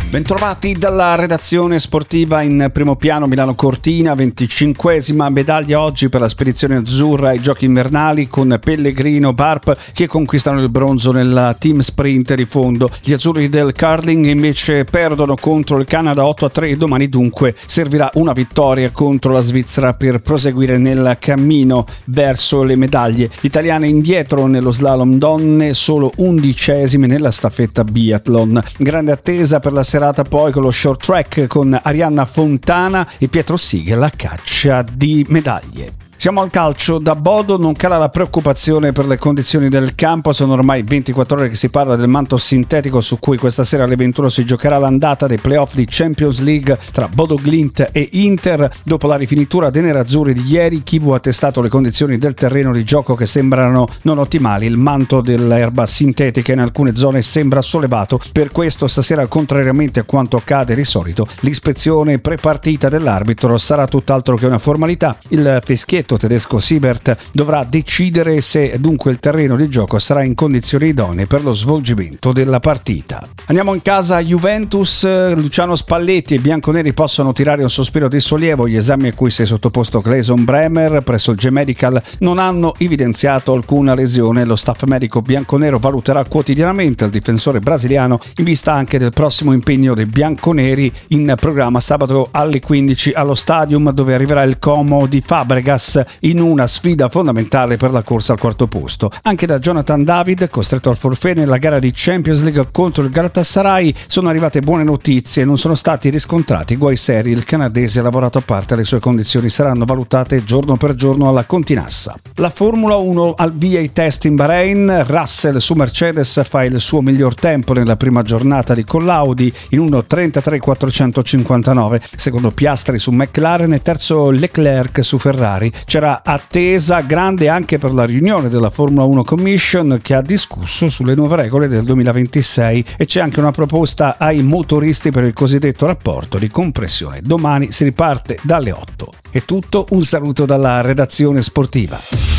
Bentrovati dalla redazione sportiva. In primo piano Milano Cortina, 25esima medaglia oggi per la spedizione azzurra ai giochi invernali, con Pellegrino Barp che conquistano il bronzo nella team sprint di fondo. Gli azzurri del curling invece perdono contro il Canada 8-3. Domani dunque servirà una vittoria contro la Svizzera per proseguire nel cammino verso le medaglie. Italiane indietro nello slalom donne, solo 11esime nella staffetta biathlon. Grande attesa per la serata poi con lo short track, con Arianna Fontana e Pietro Sighe alla caccia di medaglie. Siamo al calcio. Da Bodo non cala la preoccupazione per le condizioni del campo. Sono ormai 24 ore che si parla del manto sintetico su cui questa sera alle 21 si giocherà l'andata dei playoff di Champions League tra Bodo Glimt e Inter. Dopo la rifinitura dei nerazzurri di ieri, Kivu ha testato le condizioni del terreno di gioco che sembrano non ottimali. Il manto dell'erba sintetica in alcune zone sembra sollevato. Per questo stasera, contrariamente a quanto accade di solito, l'ispezione prepartita dell'arbitro sarà tutt'altro che una formalità. Il fischietto tedesco Siebert dovrà decidere se dunque il terreno di gioco sarà in condizioni idonee per lo svolgimento della partita. Andiamo in casa Juventus. Luciano Spalletti e i bianconeri possono tirare un sospiro di sollievo. Gli esami a cui si è sottoposto Clayson Bremer presso il G-Medical non hanno evidenziato alcuna lesione. Lo staff medico bianconero valuterà quotidianamente il difensore brasiliano in vista anche del prossimo impegno dei bianconeri in programma sabato alle 15 allo Stadium, dove arriverà il Como di Fabregas in una sfida fondamentale per la corsa al quarto posto. Anche da Jonathan David, costretto al forfait nella gara di Champions League contro il Galatasaray, sono arrivate buone notizie. Non sono stati riscontrati guai seri. Il canadese ha lavorato a parte, le sue condizioni saranno valutate giorno per giorno alla Continassa. La Formula 1 al via i test in Bahrain. Russell su Mercedes fa il suo miglior tempo nella prima giornata di collaudi in 1:33.459, secondo Piastri su McLaren e terzo Leclerc su Ferrari. C'era attesa grande anche per la riunione della Formula 1 Commission, che ha discusso sulle nuove regole del 2026, e c'è anche una proposta ai motoristi per il cosiddetto rapporto di compressione. Domani si riparte dalle 8. È tutto, un saluto dalla redazione sportiva.